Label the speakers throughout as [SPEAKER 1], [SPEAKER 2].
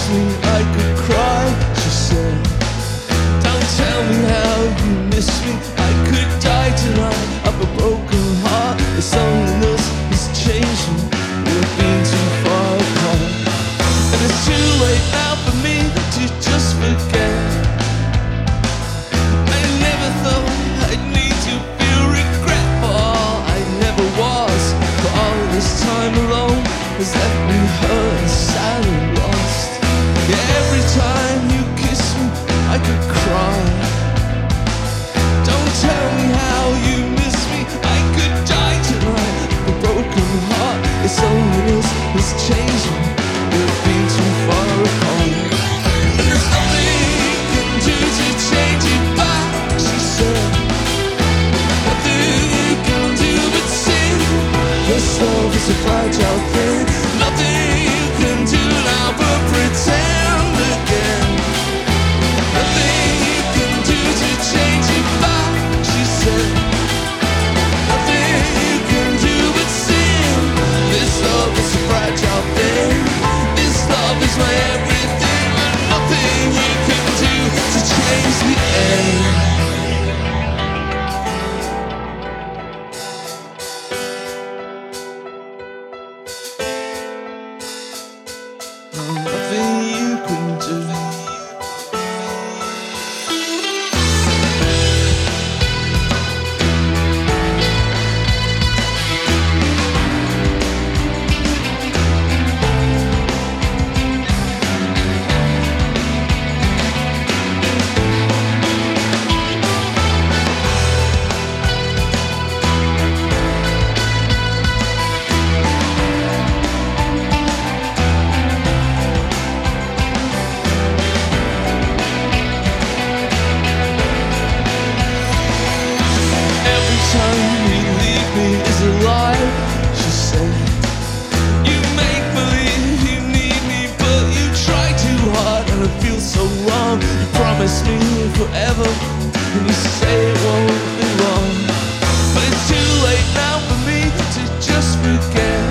[SPEAKER 1] me I could cry, she said. Don't tell me how you miss me, I could die tonight of a broken heart. It's loneliness is changing, we've been too far apart. And it's too late now for me to just forget. I never thought I'd need to feel regret for all I never was. But all this time alone has left me hurt and sad and lost. Yeah, every time you kiss me I could cry. Don't tell me how you miss me, I could die tonight. A broken heart, its loneliness is changing, we've been too far apart. And there's nothing you can do to change it back, she said. Nothing you can do but sing. This love is a fragile thing. Nothing you can do now but pretend again. Nothing you can do to change it back, she said. Nothing you can do but sing. This love is a fragile thing. This love is my everything, and nothing you can do to change the end. Nothing you can do. Time you leave me is a lie, she said. You make believe you need me, but you try too hard and it feels so wrong. You promise me forever and you say it won't be long. But it's too late now for me to just forget.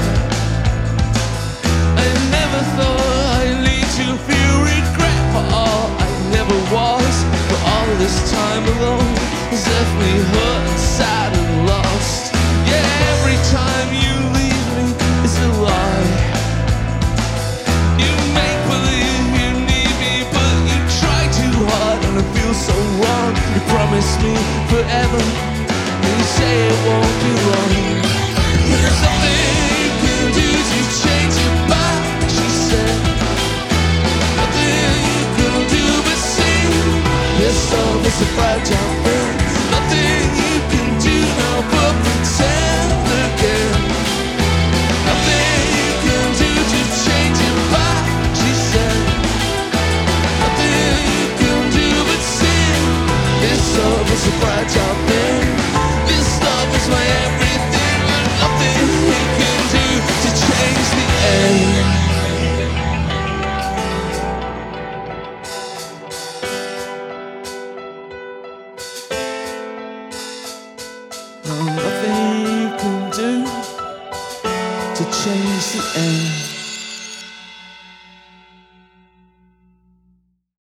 [SPEAKER 1] I never thought I'd need to feel regret for all I never was. But all this time alone has left me hurt and sad and lost. Yeah, every time you leave me it's a lie. You make believe you need me, but you try too hard and it feels so wrong. You promise me forever and you say it won't be long. There's nothing you can do to change it back, she said. Nothing you can do but sing. This love is a fragile thing. Nothing you can do now but pretend again. Nothing you can do to change it back, she said. Nothing you can do but sing. This love is a fragile thing. This love is my everything, and nothing you can do to change the end. Nothing you can do to change the end.